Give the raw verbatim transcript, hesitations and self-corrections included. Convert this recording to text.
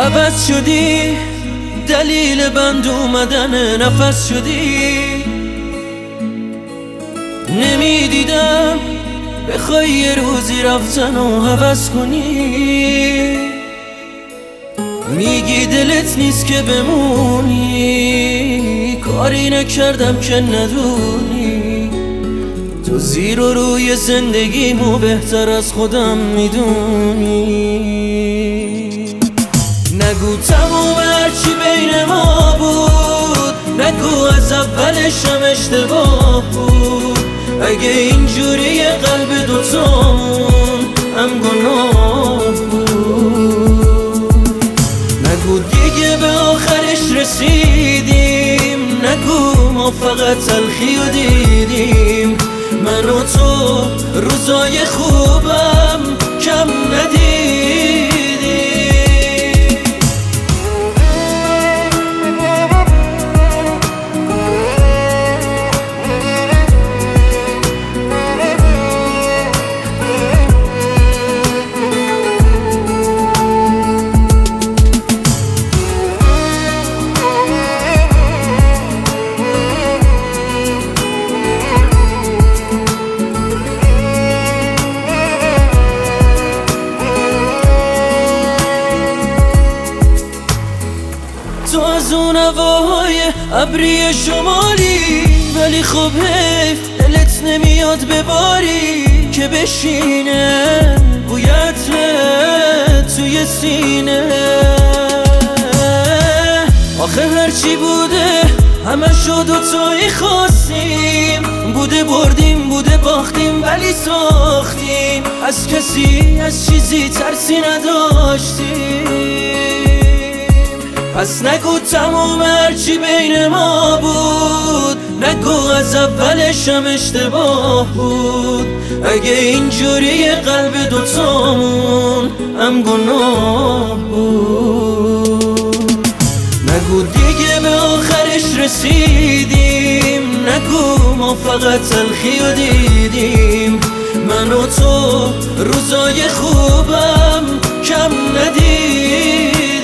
عوض شدی، دلیل بند اومدن نفس شدی. نمیدیدم بخوای یه روزی رفتن و حوض کنی. میگی دلت نیست که بمونی، کاری نکردم که ندونی. تو زیر و روی زندگیمو بهتر از خودم میدونی. نگو تموم هرچی بین ما بود، نگو از اولشم اشتباه بود. اگه اینجوری قلب دوتامون هم گناه بود. نگو دیگه به آخرش رسیدیم، نگو ما فقط تلخی و دیدیم. من و تو روزای خوبم کم ندیدیم. تو از اون هواهای ابری شمالی، ولی خب حیف دلت نمیاد بباری که بشینه بویت توی سینه. آخه هرچی بوده همه شد و توی خواستیم، بوده بردیم بوده باختیم ولی ساختیم. از کسی از چیزی ترسی نداشتیم. پس نگو تموم هرچی بین ما بود، نگو از اولشم اشتباه بود. اگه اینجوری قلب دوتامون هم گناه بود. نگو دیگه به آخرش رسیدیم، نگو ما فقط تلخی و دیدیم. من و تو روزای خوبم کم ندیدیم.